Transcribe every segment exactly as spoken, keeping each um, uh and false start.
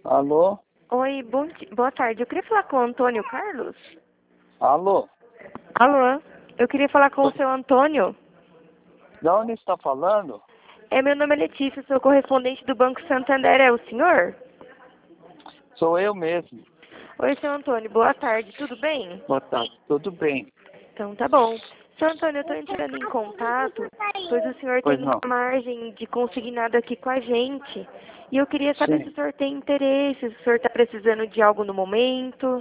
Alô? Oi, bom di- boa tarde. Eu queria falar com o Antônio Carlos. Alô? Alô? Eu queria falar com o seu Antônio. De onde está falando? É, meu nome é Letícia, sou correspondente do Banco Santander. É o senhor? Sou eu mesmo. Oi, seu Antônio. Boa tarde. Tudo bem? Boa tarde. Tudo bem. Então tá bom. Seu Antônio, eu estou entrando em contato, pois o senhor Pois tem uma não. margem de consignado aqui com a gente. E eu queria saber se Sim. o senhor tem interesse, se o senhor está precisando de algo no momento.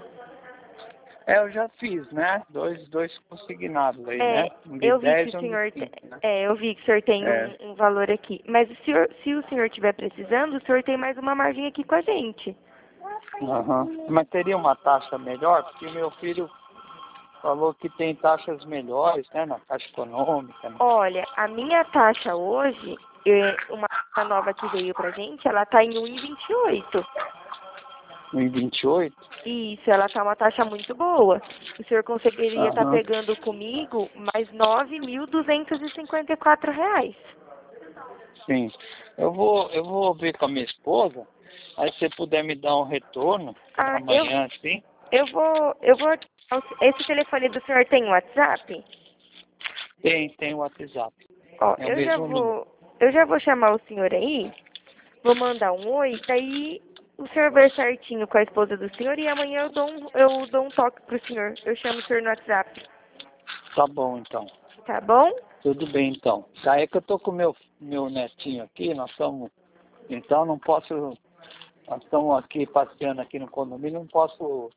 É, eu já fiz, né? Dois, dois consignados aí, né? É, Um de eu vi que dez o e um de senhor, te- cinco, né? é, eu vi que o senhor tem É. um, um valor aqui. Mas o senhor, se o senhor estiver precisando, o senhor tem mais uma margem aqui com a gente. Aham. Mas teria uma taxa melhor? Porque meu filho falou que tem taxas melhores, né? Na Caixa Econômica, né? Olha, a minha taxa hoje, é, uma taxa nova que veio pra gente, ela tá em um e vinte e oito. um e vinte e oito? Isso, ela tá uma taxa muito boa. O senhor conseguiria estar Aham. pegando comigo mais nove mil duzentos e cinquenta e quatro reais. Sim. Eu vou, eu vou ver com a minha esposa. Aí se você puder me dar um retorno Ah, eu, amanhã, sim? eu vou, eu vou, esse telefone do senhor tem WhatsApp? Tem, tem o WhatsApp. Ó, É o eu já mesmo número. vou, eu já vou chamar o senhor aí, vou mandar um oi, daí o senhor vê certinho com a esposa do senhor e amanhã eu dou um, eu dou um toque pro senhor. Eu chamo o senhor no WhatsApp, Tá bom, então. tá bom? Tudo bem, então. Tá, é que eu tô com meu meu netinho aqui, nós estamos... Então não posso... Nós estamos aqui passeando aqui no condomínio, não posso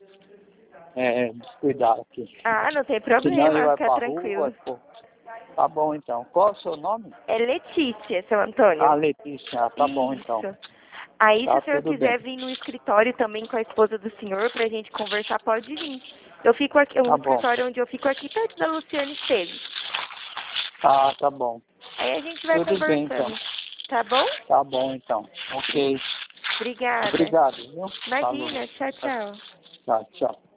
é, descuidar aqui. Ah, não tem Senão ele problema, vai fica pra rua, tranquilo. pô. Tá bom, então. Qual é o seu nome? É Letícia, seu Ah, Antônio. Letícia. Ah, tá bom, então. Isso. Aí, se Tá o senhor tudo bem. quiser vir no escritório também com a esposa do senhor pra gente conversar, pode vir. Eu fico aqui, o Tá bom. escritório onde eu fico aqui perto da Luciane Esteves. Ah, tá bom. Aí a gente vai Tudo bem, então. conversando. Tá bom? Tá bom, então. Ok. Obrigada. Obrigado, viu? Falou. Imagina. Tchau, tchau. Tchau, tchau.